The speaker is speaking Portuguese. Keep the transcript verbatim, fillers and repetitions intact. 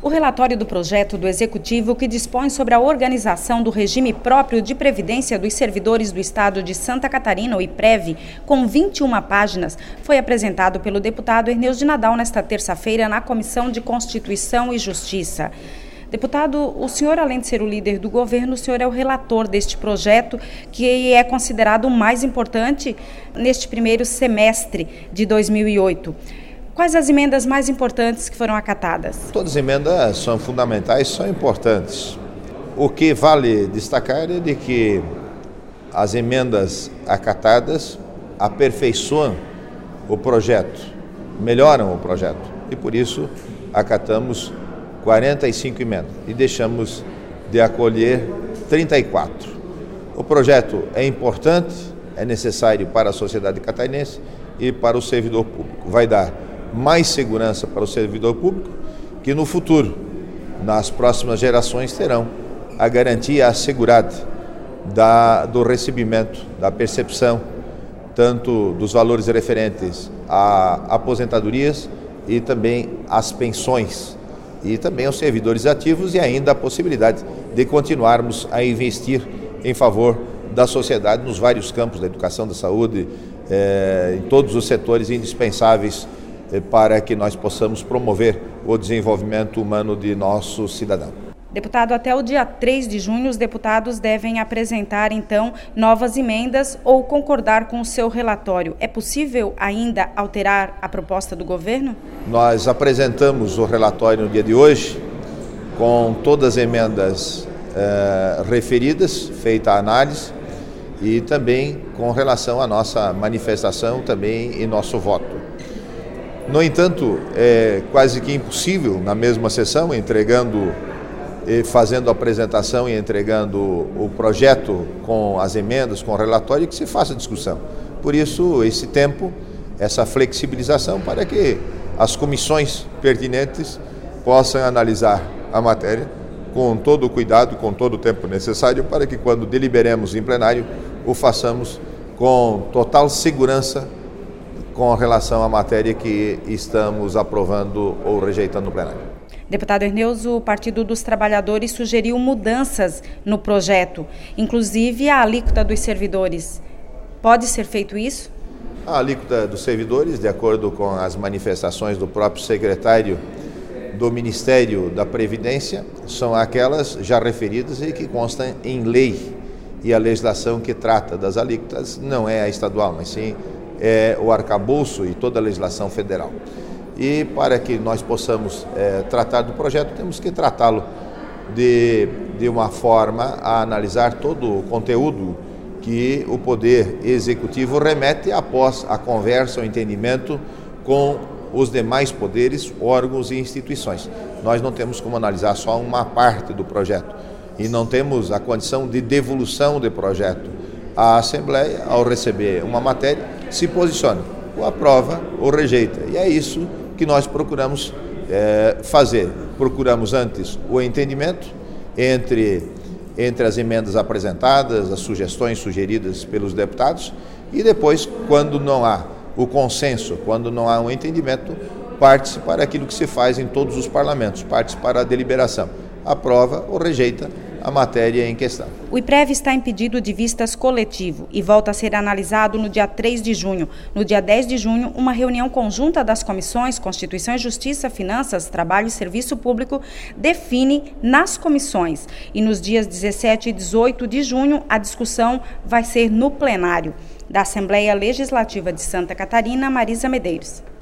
O relatório do projeto do Executivo que dispõe sobre a organização do regime próprio de previdência dos servidores do Estado de Santa Catarina, o IPREV, com vinte e uma páginas, foi apresentado pelo deputado Erneus de Nadal nesta terça-feira na Comissão de Constituição e Justiça. Deputado, o senhor, além de ser o líder do governo, o senhor é o relator deste projeto, que é considerado o mais importante neste primeiro semestre de dois mil e oito. Quais as emendas mais importantes que foram acatadas? Todas as emendas são fundamentais, são importantes. O que vale destacar é de que as emendas acatadas aperfeiçoam o projeto, melhoram o projeto. E por isso acatamos quarenta e cinco emendas e deixamos de acolher trinta e quatro. O projeto é importante, é necessário para a sociedade catarinense e para o servidor público. Vai dar mais segurança para o servidor público, que no futuro, nas próximas gerações, terão a garantia assegurada da, do recebimento, da percepção, tanto dos valores referentes a aposentadorias e também às pensões, e também aos servidores ativos, e ainda a possibilidade de continuarmos a investir em favor da sociedade nos vários campos da educação, da saúde, eh, em todos os setores indispensáveis para que nós possamos promover o desenvolvimento humano de nosso cidadão. Deputado, até o dia três de junho, os deputados devem apresentar, então, novas emendas ou concordar com o seu relatório. É possível ainda alterar a proposta do governo? Nós apresentamos o relatório no dia de hoje, com todas as emendas eh, referidas, feita a análise, e também com relação à nossa manifestação também e nosso voto. No entanto, é quase que impossível, na mesma sessão, entregando, fazendo a apresentação e entregando o projeto com as emendas, com o relatório, que se faça discussão. Por isso, esse tempo, essa flexibilização, para que as comissões pertinentes possam analisar a matéria com todo o cuidado, com todo o tempo necessário, para que quando deliberemos em plenário, o façamos com total segurança com relação à matéria que estamos aprovando ou rejeitando no plenário. Deputado Erneus, o Partido dos Trabalhadores sugeriu mudanças no projeto, inclusive a alíquota dos servidores. Pode ser feito isso? A alíquota dos servidores, de acordo com as manifestações do próprio secretário do Ministério da Previdência, são aquelas já referidas e que constam em lei. E a legislação que trata das alíquotas não é a estadual, mas sim é o arcabouço e toda a legislação federal. E para que nós possamos é, tratar do projeto, temos que tratá-lo de, de uma forma a analisar todo o conteúdo que o Poder Executivo remete após a conversa, o entendimento com os demais poderes, órgãos e instituições. Nós não temos como analisar só uma parte do projeto e não temos a condição de devolução do projeto. A Assembleia, ao receber uma matéria, se posiciona, ou aprova ou rejeita. E é isso que nós procuramos é, fazer. Procuramos antes o entendimento entre, entre as emendas apresentadas, as sugestões sugeridas pelos deputados, e depois, quando não há o consenso, quando não há um entendimento, parte-se para aquilo que se faz em todos os parlamentos, parte-se para a deliberação. Aprova ou rejeita a matéria em questão. O IPREV está em pedido de vistas coletivo e volta a ser analisado no dia três de junho. No dia dez de junho, uma reunião conjunta das comissões Constituição e Justiça, Finanças, Trabalho e Serviço Público define nas comissões. E nos dias dezessete e dezoito de junho, a discussão vai ser no plenário. Da Assembleia Legislativa de Santa Catarina, Marisa Medeiros.